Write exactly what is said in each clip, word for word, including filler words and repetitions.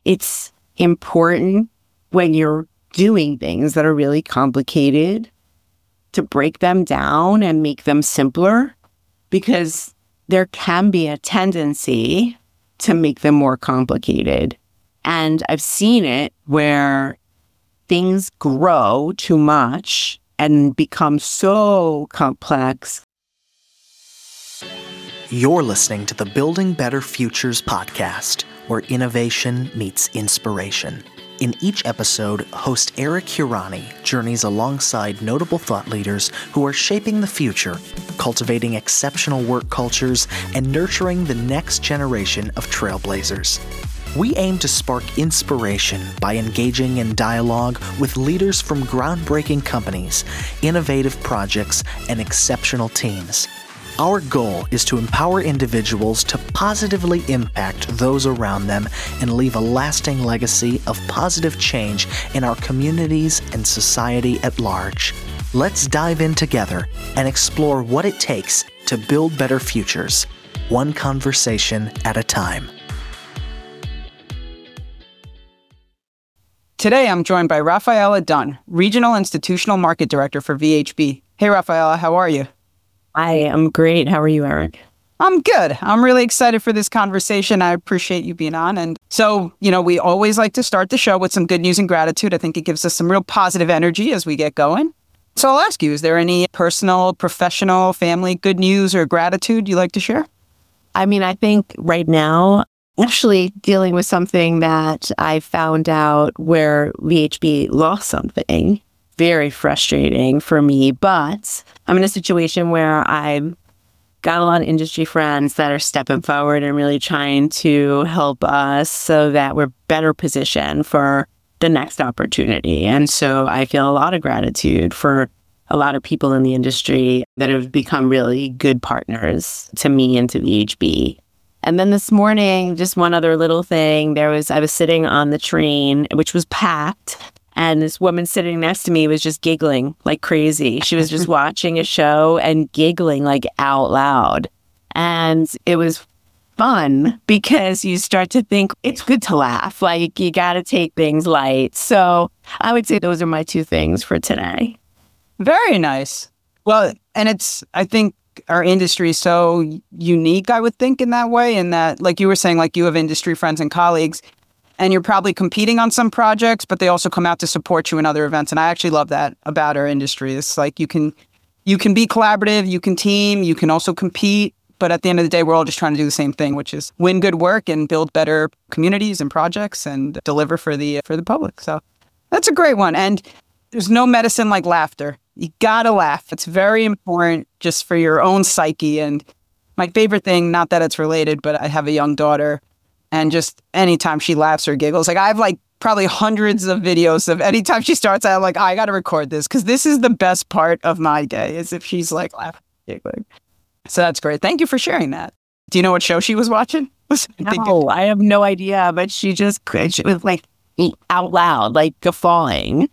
it's important when you're doing things that are really complicated to break them down and make them simpler, because there can be a tendency to make them more complicated. And I've seen it where things grow too much and become so complex. You're listening to the Building Better Futures podcast, where innovation meets inspiration. In each episode, host Eric Hurani journeys alongside notable thought leaders who are shaping the future, cultivating exceptional work cultures, and nurturing the next generation of trailblazers. We aim to spark inspiration by engaging in dialogue with leaders from groundbreaking companies, innovative projects, and exceptional teams. Our goal is to empower individuals to positively impact those around them and leave a lasting legacy of positive change in our communities and society at large. Let's dive in together and explore what it takes to build better futures, one conversation at a time. Today, I'm joined by Rafaela Dunn, Regional Institutional Market Director for V H B. Hey, Rafaela, how are you? I am great. How are you, Eric? I'm good. I'm really excited for this conversation. I appreciate you being on. And so, you know, we always like to start the show with some good news and gratitude. I think it gives us some real positive energy as we get going. So I'll ask you, is there any personal, professional, family good news or gratitude you'd like to share? I mean, I think right now, actually dealing with something that I found out where V H B lost something. Very frustrating for me, but I'm in a situation where I've got a lot of industry friends that are stepping forward and really trying to help us so that we're better positioned for the next opportunity. And so I feel a lot of gratitude for a lot of people in the industry that have become really good partners to me and to V H B. And then this morning, just one other little thing, there was, I was sitting on the train, which was packed. And this woman sitting next to me was just giggling like crazy. She was just watching a show and giggling like out loud. And it was fun because you start to think it's good to laugh. Like you got to take things light. So I would say those are my two things for today. Very nice. Well, and it's, I think our industry is so unique, I would think, in that way. In that, like you were saying, like you have industry friends and colleagues, and you're probably competing on some projects, but they also come out to support you in other events. And I actually love that about our industry. It's like you can you can be collaborative, you can team, you can also compete. But at the end of the day, we're all just trying to do the same thing, which is win good work and build better communities and projects and deliver for the for the public. So that's a great one. And there's no medicine like laughter. You gotta laugh. It's very important just for your own psyche. And my favorite thing, not that it's related, but I have a young daughter. And just anytime she laughs or giggles, like I have like probably hundreds of videos of anytime she starts, I'm like, oh, I got to record this because this is the best part of my day is if she's like laughing, giggling. So that's great. Thank you for sharing that. Do you know what show she was watching? No, I have no idea, but she just she was like out loud, like guffawing.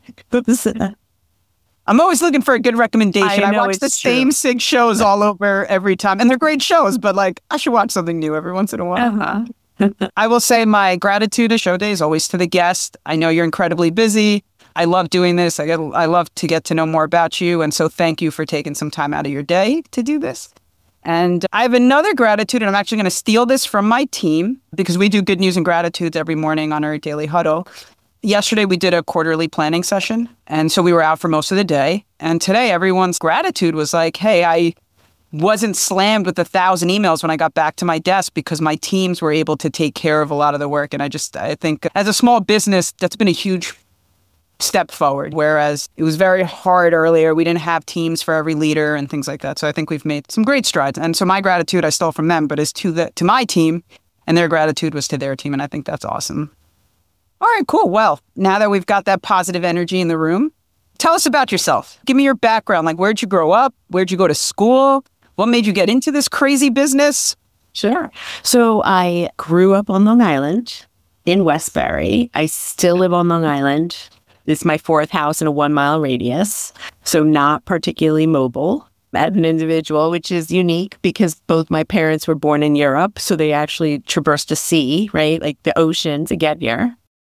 I'm always looking for a good recommendation. I, I know, watch the true. same six shows all over every time, and they're great shows, but like I should watch something new every once in a while. Uh-huh. I will say my gratitude to Show Day is always to the guest. I know you're incredibly busy. I love doing this. I get, I love to get to know more about you. And so thank you for taking some time out of your day to do this. And I have another gratitude, and I'm actually going to steal this from my team because we do good news and gratitudes every morning on our daily huddle. Yesterday, we did a quarterly planning session. And so we were out for most of the day. And today, everyone's gratitude was like, hey, I wasn't slammed with a thousand emails when I got back to my desk because my teams were able to take care of a lot of the work. And I just, I think as a small business, that's been a huge step forward. Whereas it was very hard earlier. We didn't have teams for every leader and things like that. So I think we've made some great strides. And so my gratitude I stole from them, but is to the, to my team, and their gratitude was to their team. And I think that's awesome. All right, cool. Well, now that we've got that positive energy in the room, tell us about yourself. Give me your background. Like, where'd you grow up? Where'd you go to school? What made you get into this crazy business? Sure. So I grew up on Long Island in Westbury. I still live on Long Island. This is my fourth house in a one mile radius. So not particularly mobile as an individual, which is unique because both my parents were born in Europe. So they actually traversed a sea, right? Like the ocean to get here.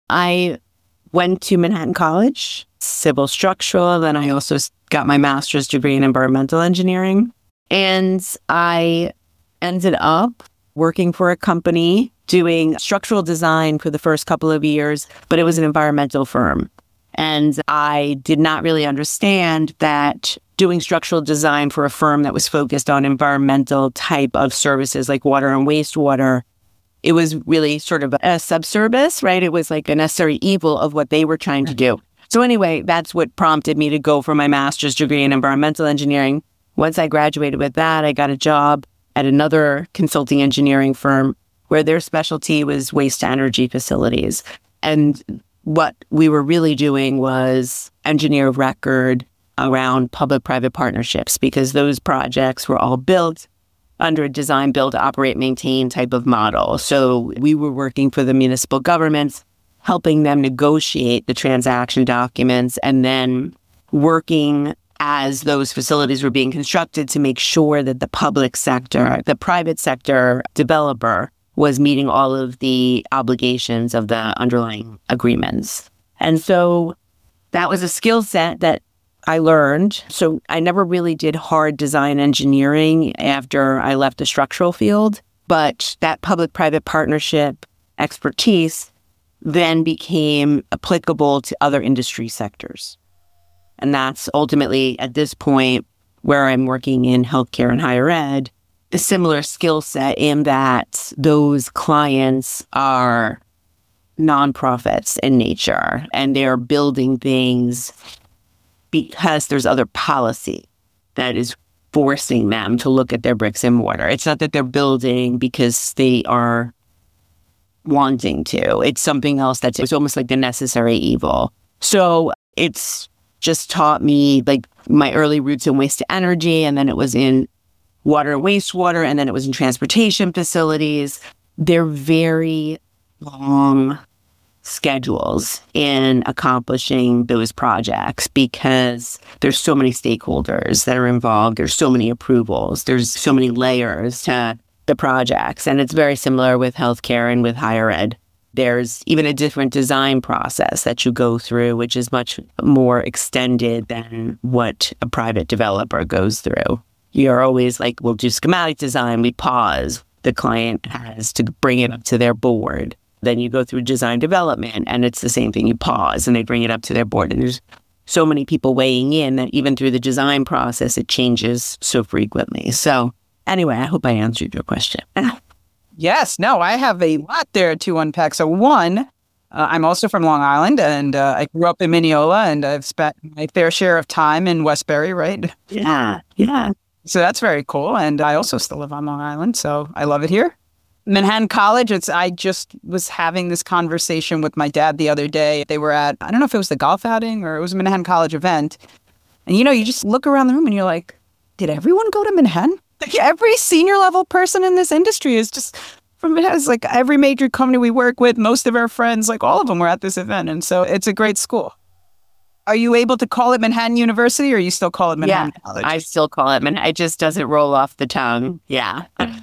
I went to Manhattan College, civil structural. Then I also got my master's degree in environmental engineering. And I ended up working for a company doing structural design for the first couple of years, but it was an environmental firm. And I did not really understand that doing structural design for a firm that was focused on environmental type of services like water and wastewater, it was really sort of a subservice, right? It was like a necessary evil of what they were trying to do. So anyway, that's what prompted me to go for my master's degree in environmental engineering. Once I graduated with that, I got a job at another consulting engineering firm where their specialty was waste to energy facilities. And what we were really doing was engineer of record around public-private partnerships, because those projects were all built under a design, build, operate, maintain type of model. So we were working for the municipal governments, helping them negotiate the transaction documents, and then working as those facilities were being constructed to make sure that the public sector, the private sector developer was meeting all of the obligations of the underlying agreements. And so that was a skill set that I learned. So I never really did hard design engineering after I left the structural field, but that public-private partnership expertise then became applicable to other industry sectors. And that's ultimately, at this point, where I'm working in healthcare and higher ed, a similar skill set in that those clients are nonprofits in nature, and they're building things because there's other policy that is forcing them to look at their bricks and mortar. It's not that they're building because they are wanting to. It's something else that's it's almost like the necessary evil. So it's just taught me like my early roots in waste to energy, and then it was in water and wastewater, and then it was in transportation facilities. They're very long schedules in accomplishing those projects because there's so many stakeholders that are involved. There's so many approvals. There's so many layers to the projects. And it's very similar with healthcare and with higher ed. There's even a different design process that you go through, which is much more extended than what a private developer goes through. You're always like, we'll do schematic design, we pause. The client has to bring it up to their board. Then you go through design development, and it's the same thing. You pause, and they bring it up to their board. And there's so many people weighing in that even through the design process, it changes so frequently. So anyway, I hope I answered your question. Yes, no, I have a lot there to unpack. So one, uh, I'm also from Long Island, and uh, I grew up in Mineola, and I've spent my fair share of time in Westbury, right? Yeah, yeah. So that's very cool. And I also still live on Long Island, so I love it here. Manhattan College, it's I just was having this conversation with my dad the other day. They were at, I don't know if it was the golf outing or it was a Manhattan College event. And, you know, you just look around the room and you're like, did everyone go to Manhattan? Like every senior level person in this industry is just from Manhattan. It's like every major company we work with, most of our friends, like all of them were at this event. And so it's a great school. Are you able to call it Manhattan University, or you still call it Manhattan yeah, College? I still call it Manhattan. It just doesn't roll off the tongue. Yeah.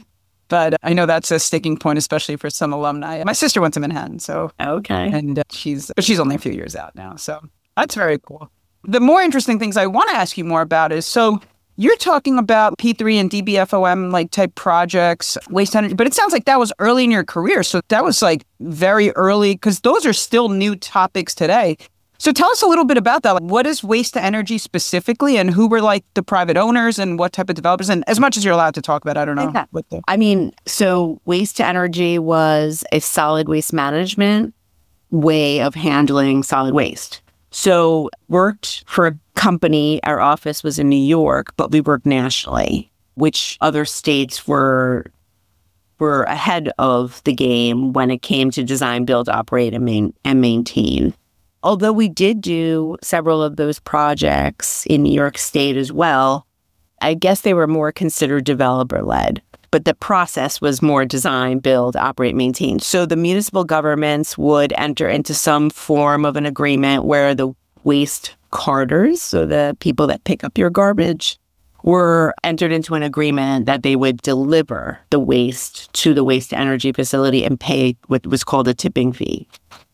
But I know that's a sticking point, especially for some alumni. My sister went to Manhattan, so okay, and uh, she's but she's only a few years out now, so that's very cool. The more interesting things I want to ask you more about is so you're talking about P three and D B F O M like type projects, waste energy, but it sounds like that was early in your career, so that was like very early because those are still new topics today. So tell us a little bit about that. Like, what is waste to energy specifically, and who were like the private owners and what type of developers? And as much as you're allowed to talk about, I don't know. Okay. What the- I mean, so waste to energy was a solid waste management way of handling solid waste. So worked for a company. Our office was in New York, but we worked nationally, which other states were were ahead of the game when it came to design, build, operate, and, main, and maintain. Although we did do several of those projects in New York State as well, I guess they were more considered developer-led. But the process was more design, build, operate, maintain. So the municipal governments would enter into some form of an agreement where the waste carters, so the people that pick up your garbage, were entered into an agreement that they would deliver the waste to the waste-to-energy facility and pay what was called a tipping fee.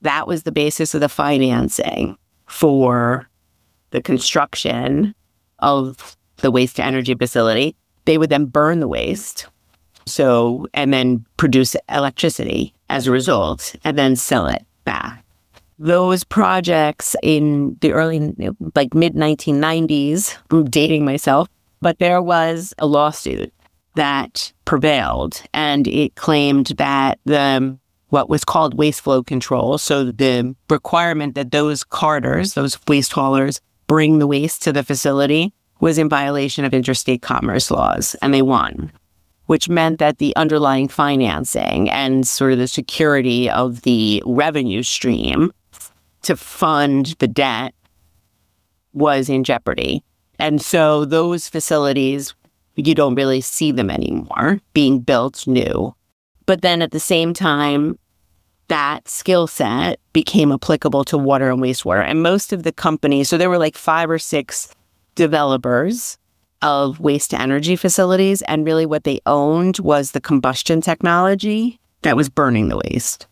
that was the basis of the financing for the construction of the waste to energy facility. They would then burn the waste. So, and then produce electricity as a result, and then sell it back. Those projects in the early, like mid nineteen nineties, I'm dating myself, but there was a lawsuit that prevailed, and it claimed that the what was called waste flow control, so the requirement that those carters, those waste haulers, bring the waste to the facility was in violation of interstate commerce laws, and they won, which meant that the underlying financing and sort of the security of the revenue stream to fund the debt was in jeopardy. And so those facilities, you don't really see them anymore being built new. But then at the same time, that skill set became applicable to water and wastewater. And most of the companies, so there were like five or six developers of waste to energy facilities, and really what they owned was the combustion technology that was burning the waste.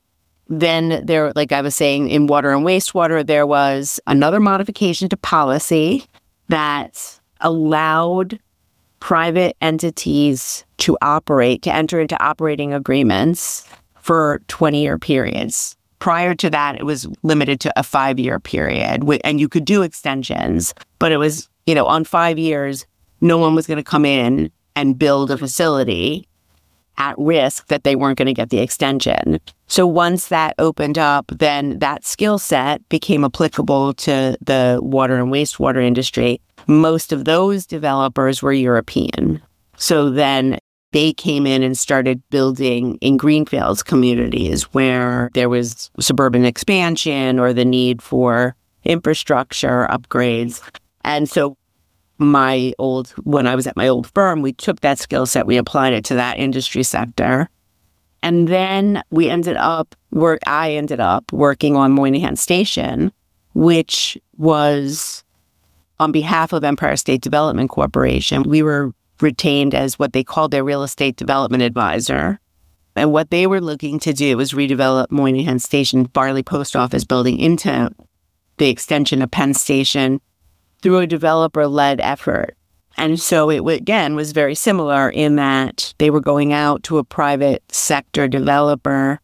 Then there, like I was saying, in water and wastewater, there was another modification to policy that allowed private entities to operate, to enter into operating agreements for twenty-year periods. Prior to that, it was limited to a five-year period, and you could do extensions, but it was, you know, on five years, no one was going to come in and build a facility at risk that they weren't going to get the extension. So once that opened up, then that skill set became applicable to the water and wastewater industry. Most of those developers were European. So then they came in and started building in greenfields communities where there was suburban expansion or the need for infrastructure upgrades. And so my old, when I was at my old firm, we took that skill set, we applied it to that industry sector. And then we ended up, work, I ended up working on Moynihan Station, which was on behalf of Empire State Development Corporation. We were retained as what they called their real estate development advisor. And what they were looking to do was redevelop Moynihan Station, Farley Post Office building, into the extension of Penn Station through a developer-led effort. And so it, again, was very similar in that they were going out to a private sector developer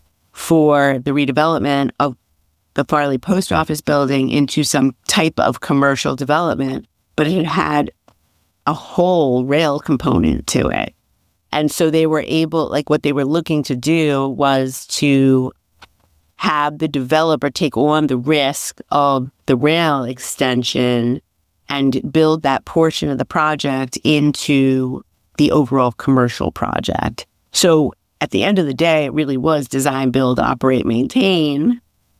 for the redevelopment of the Farley Post Office building into some type of commercial development, but it had a whole rail component to it. And so they were able, like what they were looking to do was to have the developer take on the risk of the rail extension and build that portion of the project into the overall commercial project. So at the end of the day, it really was design, build, operate, maintain,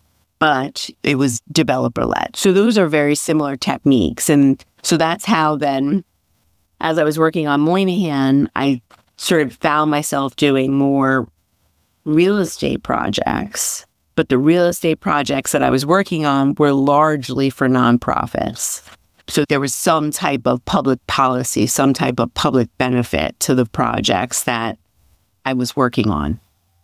but it was developer-led. So those are very similar techniques. And so that's how then, as I was working on Moynihan, I sort of found myself doing more real estate projects. But the real estate projects that I was working on were largely for nonprofits. So there was some type of public policy, some type of public benefit to the projects that I was working on.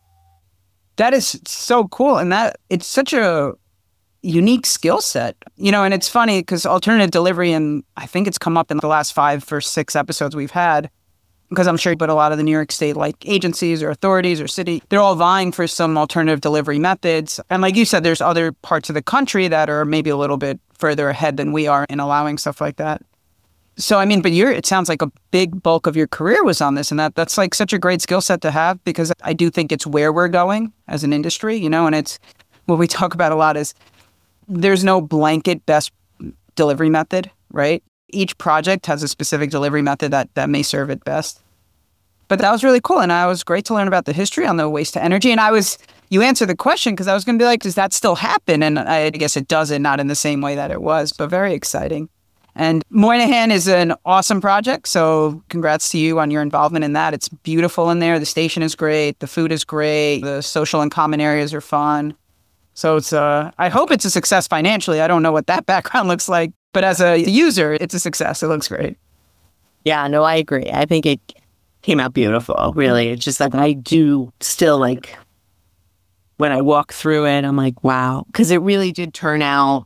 That is so cool. And that it's such a unique skill set, you know, and it's funny because alternative delivery, and I think it's come up in the last five or six episodes we've had, because I'm sure, but a lot of the New York State like agencies or authorities or city, they're all vying for some alternative delivery methods. And like you said, there's other parts of the country that are maybe a little bit further ahead than we are in allowing stuff like that. So, I mean, but you're, it sounds like a big bulk of your career was on this, and that that's like such a great skill set to have, because I do think it's where we're going as an industry, you know, and it's what we talk about a lot is there's no blanket best delivery method, right? Each project has a specific delivery method that, that may serve it best. But that was really cool. And I was great to learn about the history on the waste to energy. And I was, you answered the question because I was going to be like, does that still happen? And I guess it doesn't, not in the same way that it was, but very exciting. And Moynihan is an awesome project. So congrats to you on your involvement in that. It's beautiful in there. The station is great. The food is great. The social and common areas are fun. So it's, uh, I hope it's a success financially. I don't know what that background looks like, but as a user, it's a success. It looks great. Yeah, no, I agree. I think it came out beautiful, really. It's just like I do still like when I walk through it, I'm like, wow, because it really did turn out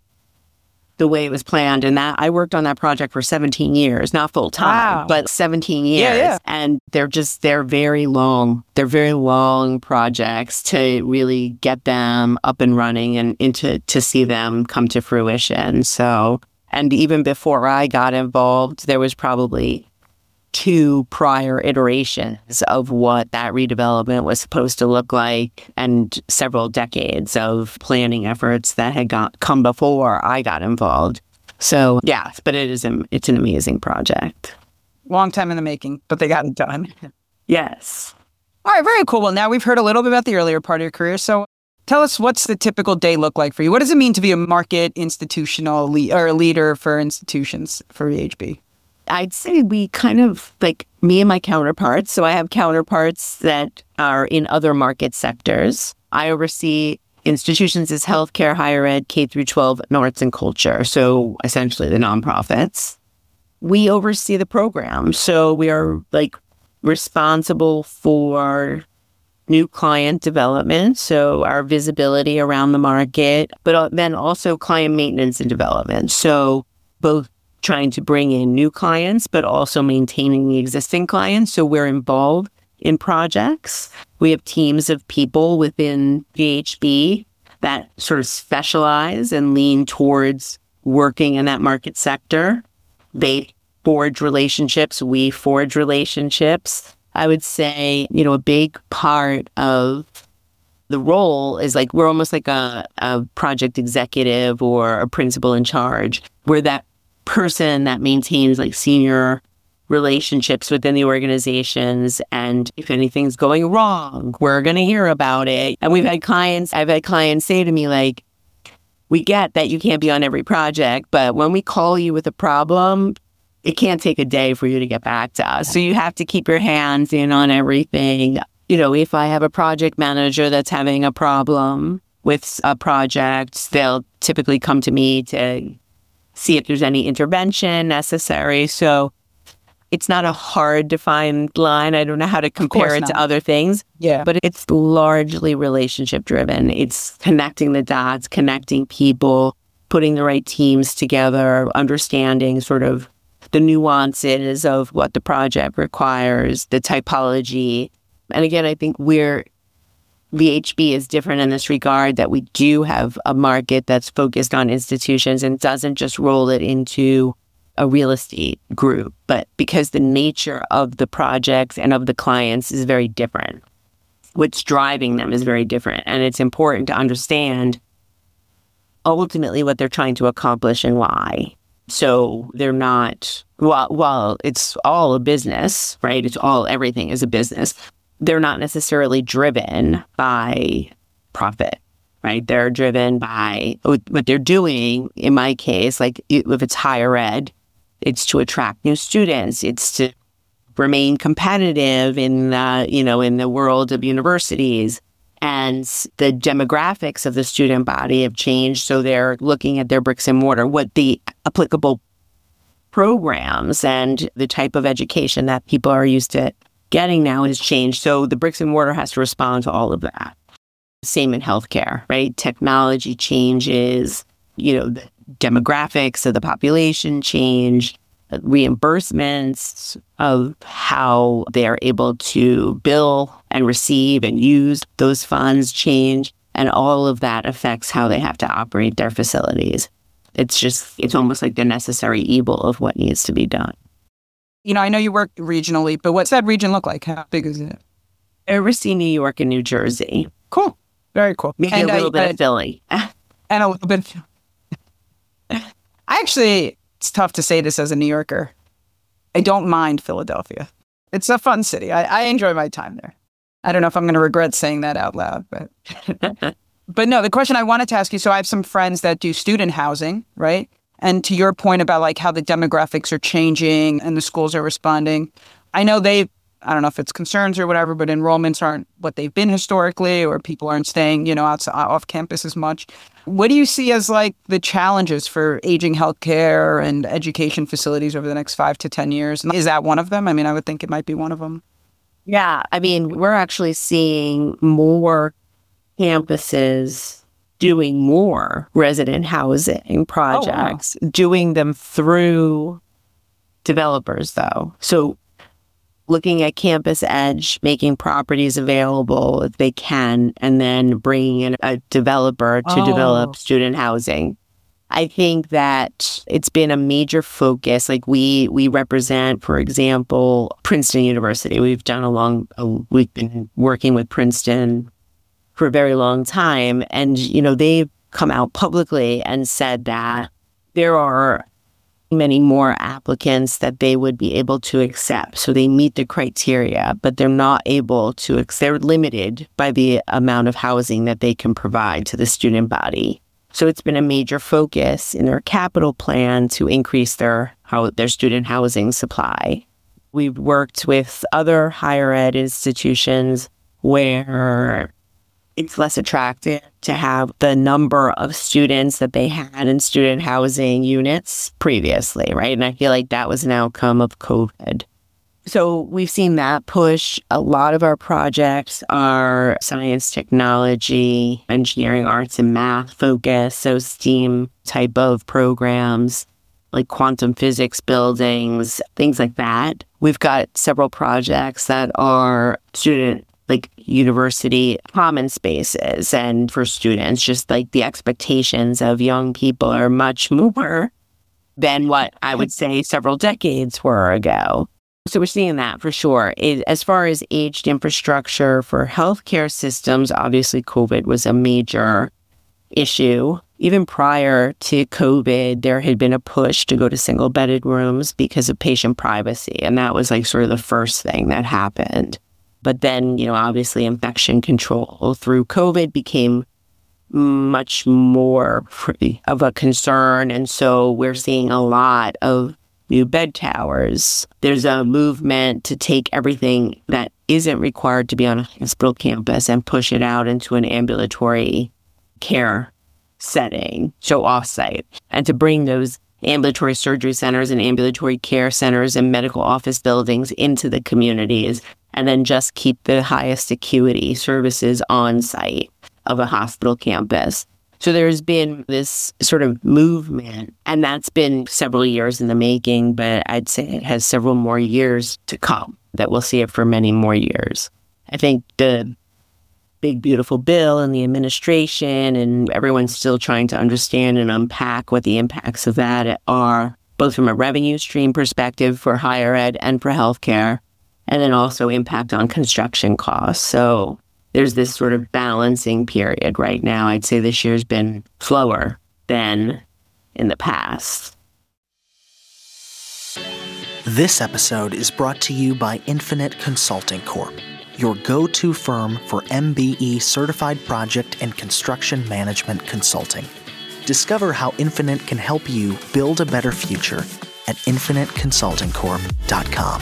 the way it was planned. And that I worked on that project for seventeen years, not full time, Wow. but seventeen years. Yeah, yeah. And they're just, they're very long. They're very long projects to really get them up and running and into to see them come to fruition. So, and even before I got involved, there was probably two prior iterations of what that redevelopment was supposed to look like, and several decades of planning efforts that had got come before I got involved. So yeah, but it is an, it's an amazing project. Long time in the making, but they got it done. Yes. All right, very cool. Well, now we've heard a little bit about the earlier part of your career. So tell us, what's the typical day look like for you? What does it mean to be a market institutional le- or a leader for institutions for V H B? I'd say we kind of, like me and my counterparts. So I have counterparts that are in other market sectors. I oversee institutions as healthcare, higher ed, K through twelve, and arts and culture. So essentially the nonprofits. We oversee the program. So we are like responsible for new client development. So our visibility around the market, but then also client maintenance and development. So both trying to bring in new clients, but also maintaining the existing clients. So we're involved in projects. We have teams of people within V H B that sort of specialize and lean towards working in that market sector. They forge relationships. We forge relationships. I would say, you know, a big part of the role is like, we're almost like a, a project executive or a principal in charge. We're that person that maintains like senior relationships within the organizations. And if anything's going wrong, we're going to hear about it. And we've had clients, I've had clients say to me, like, we get that you can't be on every project, but when we call you with a problem, it can't take a day for you to get back to us. So you have to keep your hands in on everything. You know, if I have a project manager that's having a problem with a project, they'll typically come to me to see if there's any intervention necessary. So it's not a hard defined line. I don't know how to compare it not. to other things. Yeah. But it's largely relationship driven. It's connecting the dots, connecting people, putting the right teams together, understanding sort of the nuances of what the project requires, the typology. And again, I think we're V H B is different in this regard, that we do have a market that's focused on institutions and doesn't just roll it into a real estate group, but because the nature of the projects and of the clients is very different. What's driving them is very different. And it's important to understand ultimately what they're trying to accomplish and why. So they're not, while, while it's all a business, right? It's all, everything is a business. They're not necessarily driven by profit, right? They're driven by what they're doing. In my case, like if it's higher ed, it's to attract new students. It's to remain competitive in the, you know, in the world of universities. And the demographics of the student body have changed. So they're looking at their bricks and mortar, what the applicable programs and the type of education that people are used to getting now has changed. So the bricks and mortar has to respond to all of that. Same in healthcare, right? Technology changes, you know, the demographics of the population change, reimbursements of how they're able to bill and receive and use those funds change. And all of that affects how they have to operate their facilities. It's just, it's almost like the necessary evil of what needs to be done. You know, I know you work regionally, but what's that region look like? How big is it? I oversee New York and New Jersey. Cool. Very cool. Maybe and a little I, bit I, of Philly. And a little bit of... I actually, it's tough to say this as a New Yorker. I don't mind Philadelphia. It's a fun city. I, I enjoy my time there. I don't know if I'm going to regret saying that out loud, but... But no, the question I wanted to ask you, so I have some friends that do student housing, right? And to your point about like how the demographics are changing and the schools are responding, I know they, I don't know if it's concerns or whatever, but enrollments aren't what they've been historically, or people aren't staying, you know, outside, off campus as much. What do you see as like the challenges for aging healthcare and education facilities over the next five to ten years? Is that one of them? I mean, I would think it might be one of them. Yeah, I mean, we're actually seeing more campuses doing more resident housing projects, oh, wow. doing them through developers, though. So looking at Campus Edge, making properties available if they can, and then bringing in a developer to oh. develop student housing. I think that it's been a major focus. Like we we represent, for example, Princeton University. We've done a long, uh, we've been working with Princeton for a very long time. And, you know, they've come out publicly and said that there are many more applicants that they would be able to accept. So they meet the criteria, but they're not able to, they're limited by the amount of housing that they can provide to the student body. So it's been a major focus in their capital plan to increase their how, their student housing supply. We've worked with other higher ed institutions where it's less attractive to have the number of students that they had in student housing units previously, right? And I feel like that was an outcome of COVID. So we've seen that push. A lot of our projects are science, technology, engineering, arts, and math focused. So STEAM type of programs like quantum physics buildings, things like that. We've got several projects that are student like university common spaces, and for students, just like the expectations of young people are much more than what I would say several decades were ago. So we're seeing that for sure. It, as far as aged infrastructure for healthcare systems, obviously COVID was a major issue. Even prior to COVID, there had been a push to go to single-bedded rooms because of patient privacy, and that was like sort of the first thing that happened. But then, you know, obviously infection control through COVID became much more of a concern. And so we're seeing a lot of new bed towers. There's a movement to take everything that isn't required to be on a hospital campus and push it out into an ambulatory care setting, so offsite, and to bring those ambulatory surgery centers and ambulatory care centers and medical office buildings into the communities, and then just keep the highest acuity services on site of a hospital campus. So there's been this sort of movement, and that's been several years in the making, but I'd say it has several more years to come, that we'll see it for many more years. I think the big, beautiful bill and the administration and everyone's still trying to understand and unpack what the impacts of that are, both from a revenue stream perspective for higher ed and for healthcare, and then also impact on construction costs. So there's this sort of balancing period right now. I'd say this year's been slower than in the past. This episode is brought to you by Infinite Consulting Corp, your go-to firm for M B E certified project and construction management consulting. Discover how Infinite can help you build a better future at infinite consulting corp dot com.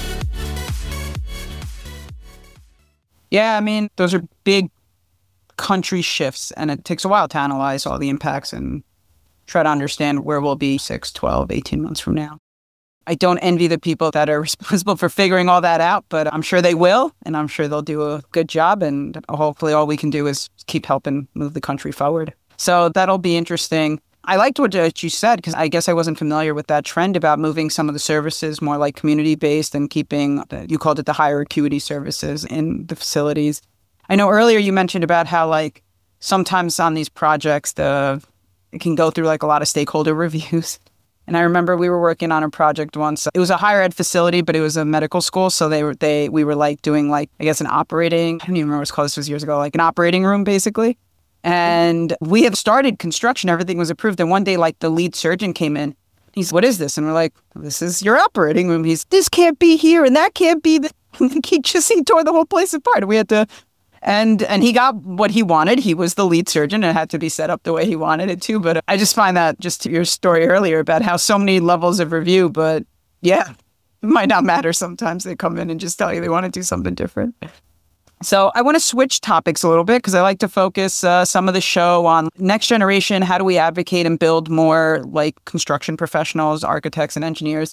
Yeah, I mean, those are big country shifts, and it takes a while to analyze all the impacts and try to understand where we'll be six, twelve, eighteen months from now. I don't envy the people that are responsible for figuring all that out, but I'm sure they will, and I'm sure they'll do a good job, and hopefully all we can do is keep helping move the country forward. So that'll be interesting. I liked what you said, because I guess I wasn't familiar with that trend about moving some of the services more like community-based and keeping, the, you called it the higher acuity services in the facilities. I know earlier you mentioned about how like sometimes on these projects, the it can go through like a lot of stakeholder reviews. And I remember we were working on a project once. It was a higher ed facility, but it was a medical school. So they were they we were like doing like, I guess, an operating, I don't even remember what it was called, this was years ago, like an operating room basically. And we had started construction, everything was approved. And one day, like the lead surgeon came in. He's, what is this? And we're like, this is your operating room. He's, this can't be here and that can't be. The... he just, he tore the whole place apart. We had to, and and he got what he wanted. He was the lead surgeon and it had to be set up the way he wanted it to. But I just find that just to your story earlier about how so many levels of review, but yeah, it might not matter sometimes. They come in and just tell you they want to do something different. So I want to switch topics a little bit because I like to focus uh, some of the show on next generation. How do we advocate and build more like construction professionals, architects, and engineers?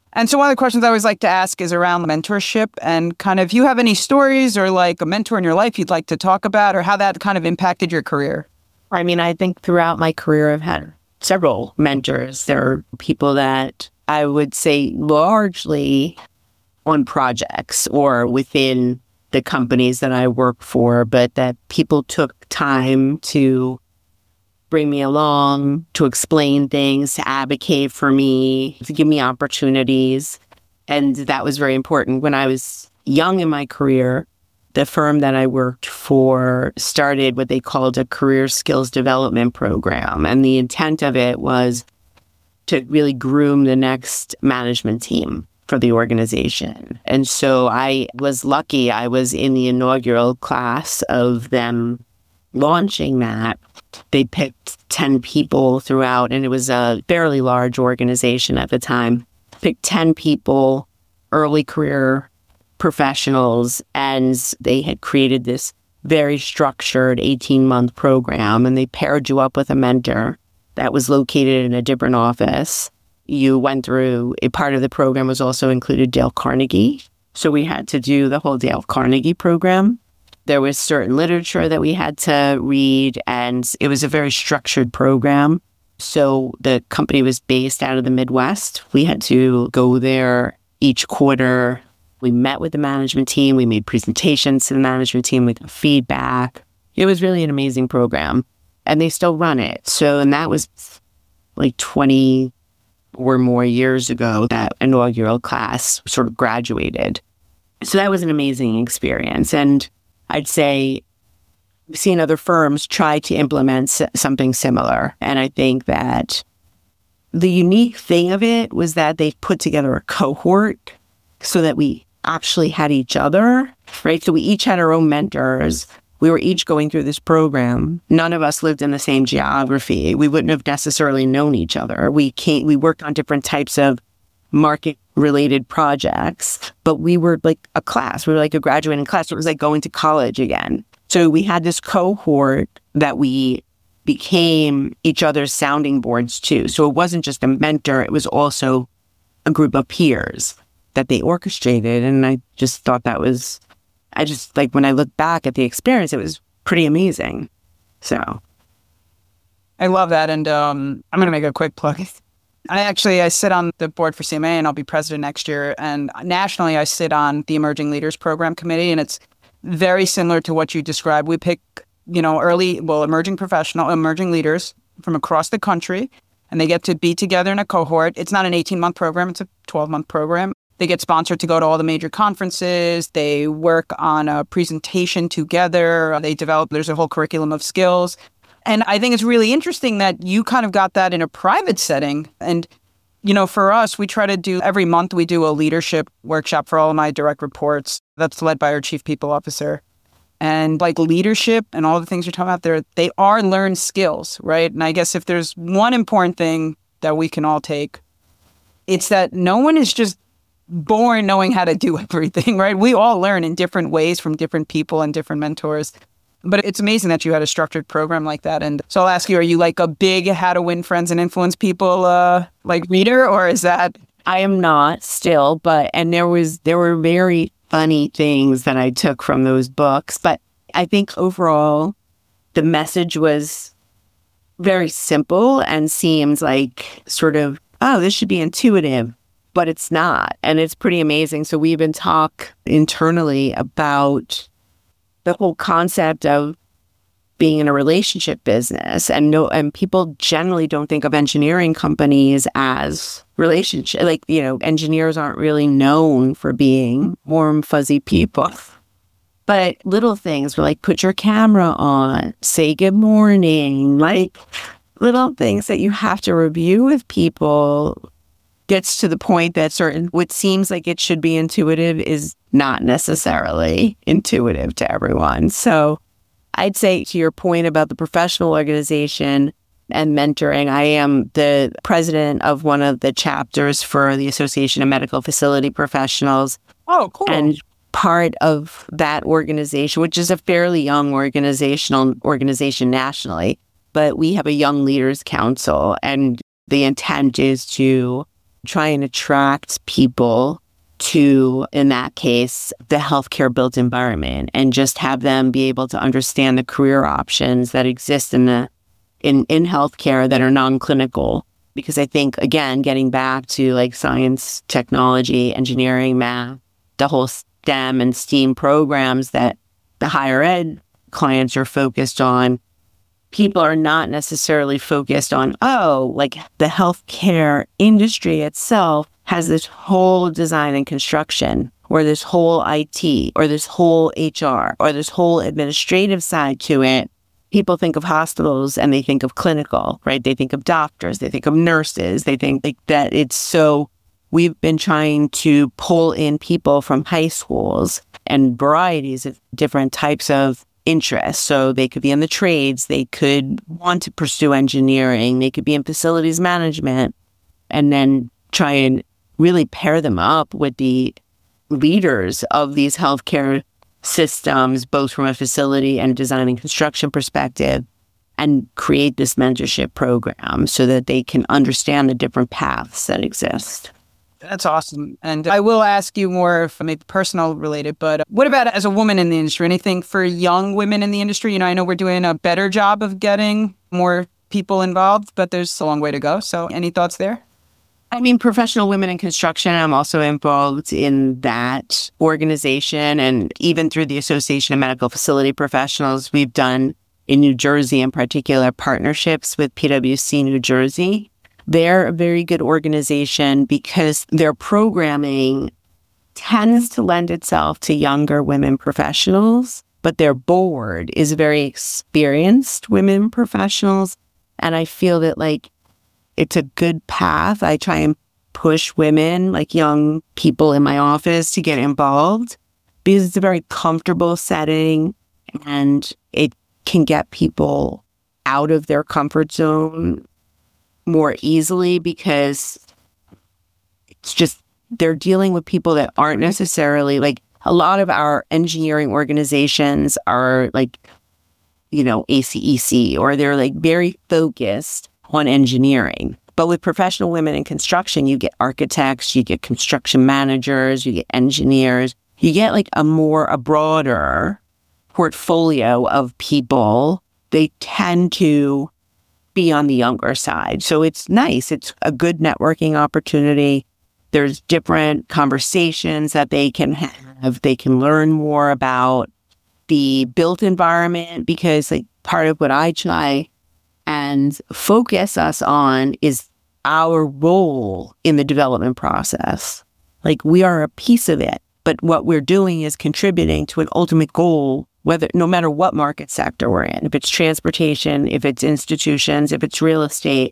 And so one of the questions I always like to ask is around mentorship and kind of, if you have any stories or like a mentor in your life you'd like to talk about or how that kind of impacted your career. I mean, I think throughout my career, I've had several mentors. There are people that I would say largely on projects or within the companies that I work for, but that people took time to bring me along, to explain things, to advocate for me, to give me opportunities. And that was very important. When I was young in my career, the firm that I worked for started what they called a career skills development program. And the intent of it was to really groom the next management team for the organization. And so I was lucky. I was in the inaugural class of them launching that. They picked ten people throughout, and it was a fairly large organization at the time. Picked ten people, early career professionals, and they had created this very structured eighteen-month program, and they paired you up with a mentor that was located in a different office. You went through, a part of the program was also included Dale Carnegie. So we had to do the whole Dale Carnegie program. There was certain literature that we had to read, and it was a very structured program. So the company was based out of the Midwest. We had to go there each quarter. We met with the management team. We made presentations to the management team. We got feedback. It was really an amazing program, and they still run it. So, and that was like twenty or more years ago, that inaugural class sort of graduated. So that was an amazing experience. And I'd say I've seen other firms try to implement s- something similar. And I think that the unique thing of it was that they put together a cohort so that we actually had each other, right? So we each had our own mentors. We were each going through this program. None of us lived in the same geography. We wouldn't have necessarily known each other. We came, we worked on different types of market-related projects, but we were like a class. We were like a graduating class. It was like going to college again. So we had this cohort that we became each other's sounding boards too. So it wasn't just a mentor. It was also a group of peers that they orchestrated. And I just thought that was... I just, like, when I look back at the experience, it was pretty amazing. So. I love that. And um, I'm going to make a quick plug. I actually, I sit on the board for C M A, and I'll be president next year. And nationally, I sit on the Emerging Leaders Program Committee, and it's very similar to what you described. We pick, you know, early, well, emerging professional, emerging leaders from across the country, and they get to be together in a cohort. It's not an eighteen-month program. It's a twelve-month program. They get sponsored to go to all the major conferences. They work on a presentation together. They develop, there's a whole curriculum of skills. And I think it's really interesting that you kind of got that in a private setting. And, you know, for us, we try to do, every month we do a leadership workshop for all of my direct reports. That's led by our chief people officer. And like leadership and all the things you're talking about there, they are learned skills, right? And I guess if there's one important thing that we can all take, it's that no one is just born knowing how to do everything, right? We all learn in different ways from different people and different mentors. But it's amazing that you had a structured program like that. And so I'll ask you, are you like a big How to Win Friends and Influence People uh, like reader, or is that? I am not still, but, and there was, there were very funny things that I took from those books. But I think overall, the message was very simple and seems like sort of, oh, this should be intuitive. But it's not. And it's pretty amazing. So we even talk internally about the whole concept of being in a relationship business. And no, and people generally don't think of engineering companies as relationship. Like, you know, engineers aren't really known for being warm, fuzzy people. But little things were like, put your camera on, say good morning, like little things that you have to review with people gets to the point that certain, what seems like it should be intuitive is not necessarily intuitive to everyone. So I'd say to your point about the professional organization and mentoring, I am the president of one of the chapters for the Association of Medical Facility Professionals. Oh, cool. And part of that organization, which is a fairly young organizational organization nationally, but we have a Young Leaders Council, and the intent is to try and attract people to, in that case, the healthcare built environment, and just have them be able to understand the career options that exist in the in, in healthcare that are non-clinical. Because I think, again, getting back to like science, technology, engineering, math, the whole STEM and STEAM programs that the higher ed clients are focused on, people are not necessarily focused on, oh, like the healthcare industry itself has this whole design and construction, or this whole I T, or this whole H R, or this whole administrative side to it. People think of hospitals and they think of clinical, right? They think of doctors, they think of nurses, they think like that it's so, we've been trying to pull in people from high schools and varieties of different types of interests. So they could be in the trades, they could want to pursue engineering, they could be in facilities management, and then try and really pair them up with the leaders of these healthcare systems, both from a facility and design and construction perspective, and create this mentorship program so that they can understand the different paths that exist. That's awesome. And I will ask you more from a personal related, but what about as a woman in the industry? Anything for young women in the industry? You know, I know we're doing a better job of getting more people involved, but there's a long way to go. So any thoughts there? I mean, professional women in construction, I'm also involved in that organization. And even through the Association of Medical Facility Professionals, we've done in New Jersey in particular partnerships with P W C New Jersey. They're a very good organization because their programming tends to lend itself to younger women professionals, but their board is very experienced women professionals. And I feel that like it's a good path. I try and push women, like young people in my office, to get involved because it's a very comfortable setting and it can get people out of their comfort zone more easily because it's just, they're dealing with people that aren't necessarily like, a lot of our engineering organizations are like, you know, A C E C, or they're like very focused on engineering. But with professional women in construction, you get architects, you get construction managers, you get engineers, you get like a more, a broader portfolio of people. They tend to be on the younger side. So it's nice. It's a good networking opportunity. There's different conversations that they can have. They can learn more about the built environment because like part of what I try and focus us on is our role in the development process. Like we are a piece of it, but what we're doing is contributing to an ultimate goal, whether no matter what market sector we're in, if it's transportation, if it's institutions, if it's real estate,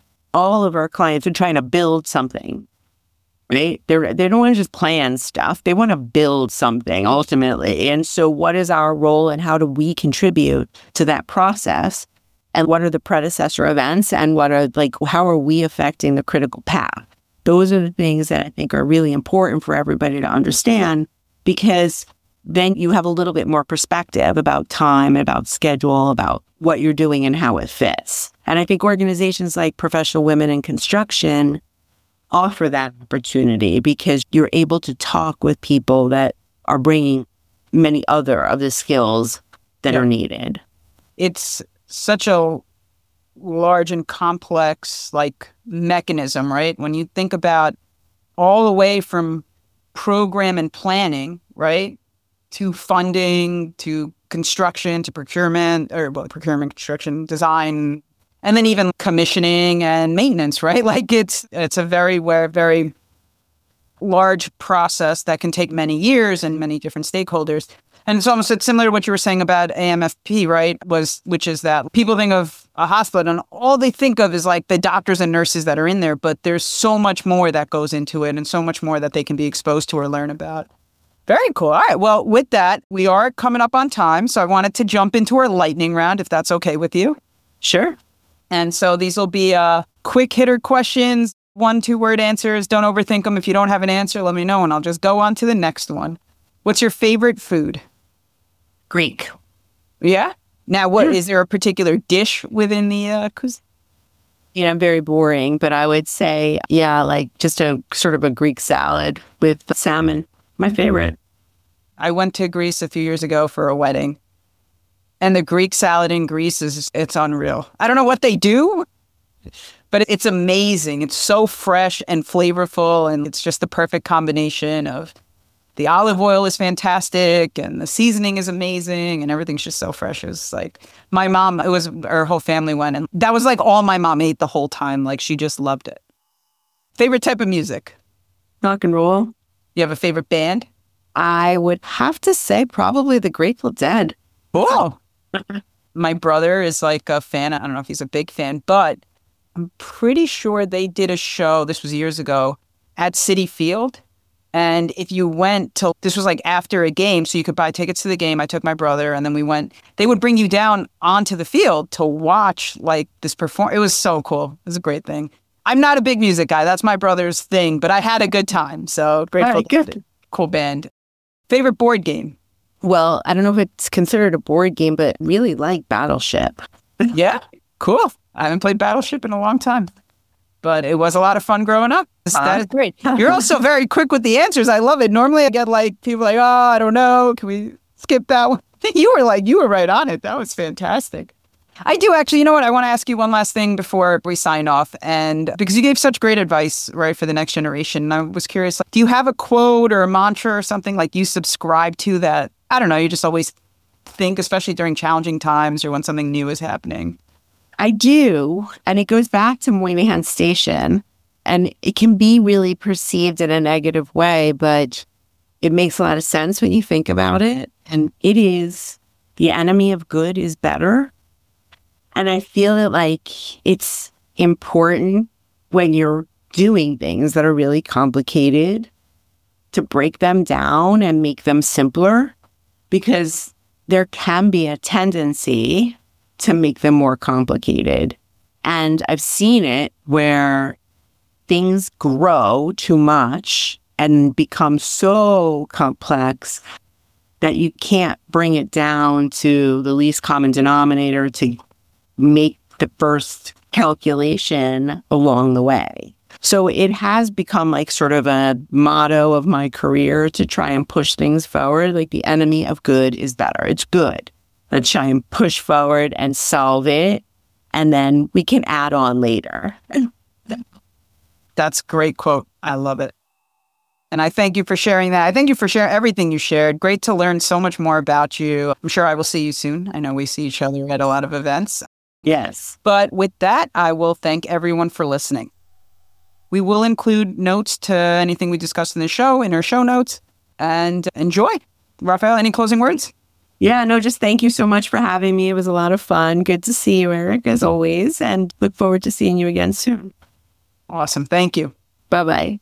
all of our clients are trying to build something, right? They're, they don't want to just plan stuff. They want to build something ultimately. And so what is our role and how do we contribute to that process? And what are the predecessor events and what are like, how are we affecting the critical path? Those are the things that I think are really important for everybody to understand because then you have a little bit more perspective about time, about schedule, about what you're doing and how it fits. And I think organizations like Professional Women in Construction offer that opportunity because you're able to talk with people that are bringing many other of the skills that yeah. are needed. It's such a large and complex like mechanism, right? When you think about all the way from program and planning, right, to funding, to construction, to procurement, or well, procurement, construction, design, and then even commissioning and maintenance, right? Like it's it's a very, very large process that can take many years and many different stakeholders. And it's almost it's similar to what you were saying about A M F P, right? Was which is that people think of a hospital and all they think of is like the doctors and nurses that are in there, but there's so much more that goes into it and so much more that they can be exposed to or learn about. Very cool. All right. Well, with that, we are coming up on time. So I wanted to jump into our lightning round, if that's okay with you. Sure. And so these will be uh, quick hitter questions, one, two word answers. Don't overthink them. If you don't have an answer, let me know and I'll just go on to the next one. What's your favorite food? Greek. Yeah? Now, what is there a particular dish within the uh, cuisine? You know, I'm very boring, but I would say, yeah, like just a sort of a Greek salad with salmon. My favorite. I went to Greece a few years ago for a wedding. And the Greek salad in Greece is, it's unreal. I don't know what they do, but it's amazing. It's so fresh and flavorful, and it's just the perfect combination of the olive oil is fantastic, and the seasoning is amazing, and everything's just so fresh. It was like, my mom, it was, her whole family went, and that was like all my mom ate the whole time. Like, she just loved it. Favorite type of music? Rock and roll. You have a favorite band? I would have to say probably the Grateful Dead. Whoa. My brother is like a fan. I don't know if he's a big fan, but I'm pretty sure they did a show, this was years ago, at Citi Field. And if you went to, this was like after a game, so you could buy tickets to the game. I took my brother, and then we went, they would bring you down onto the field to watch like this perform. It was so cool. It was a great thing. I'm not a big music guy. That's my brother's thing, but I had a good time. So Grateful Right, Dead. good. Cool band. Favorite board game? Well, I don't know if it's considered a board game, but really like Battleship. Yeah, cool. I haven't played Battleship in a long time, but it was a lot of fun growing up. That is great. You're also very quick with the answers. I love it. Normally I get like people like, oh, I don't know. Can we skip that one? You were like, you were right on it. That was fantastic. I do actually, you know what? I want to ask you one last thing before we sign off. And because you gave such great advice, right, for the next generation. And I was curious, like, do you have a quote or a mantra or something like you subscribe to that, I don't know, you just always think, especially during challenging times or when something new is happening? I do. And it goes back to Moynihan Station. And it can be really perceived in a negative way, but it makes a lot of sense when you think about it. And it is, the enemy of good is better. And I feel that like it's important when you're doing things that are really complicated to break them down and make them simpler, because there can be a tendency to make them more complicated. And I've seen it where things grow too much and become so complex that you can't bring it down to the least common denominator to make the first calculation along the way. So it has become like sort of a motto of my career to try and push things forward. Like the enemy of good is better. It's good. Let's try and push forward and solve it. And then we can add on later. That's a great quote. I love it. And I thank you for sharing that. I thank you for sharing everything you shared. Great to learn so much more about you. I'm sure I will see you soon. I know we see each other at a lot of events. Yes. But with that, I will thank everyone for listening. We will include notes to anything we discussed in the show in our show notes. And enjoy. Raphael, any closing words? Yeah, no, just thank you so much for having me. It was a lot of fun. Good to see you, Eric, as always. And look forward to seeing you again soon. Awesome. Thank you. Bye-bye.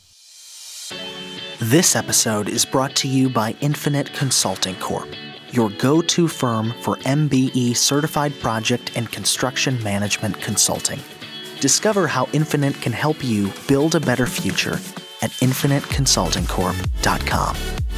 This episode is brought to you by Infinite Consulting Corp, your go-to firm for M B E certified project and construction management consulting. Discover how Infinite can help you build a better future at infinite consulting corp dot com.